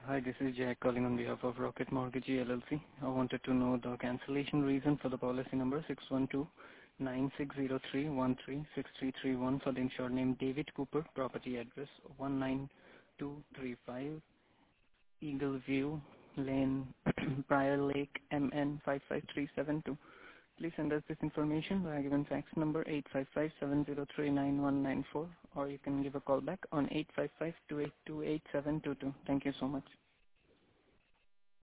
Hi, this is Jack calling on behalf of Rocket Mortgage LLC. I wanted to know the cancellation reason for the policy number 612-9603-136331 for the insured name David Cooper, property address 19235 Eagle View Lane, Prior Lake, MN 55372. Please send us this information by given fax number 855-703-9194, or you can give a call back on 855-282-8722. Thank you so much.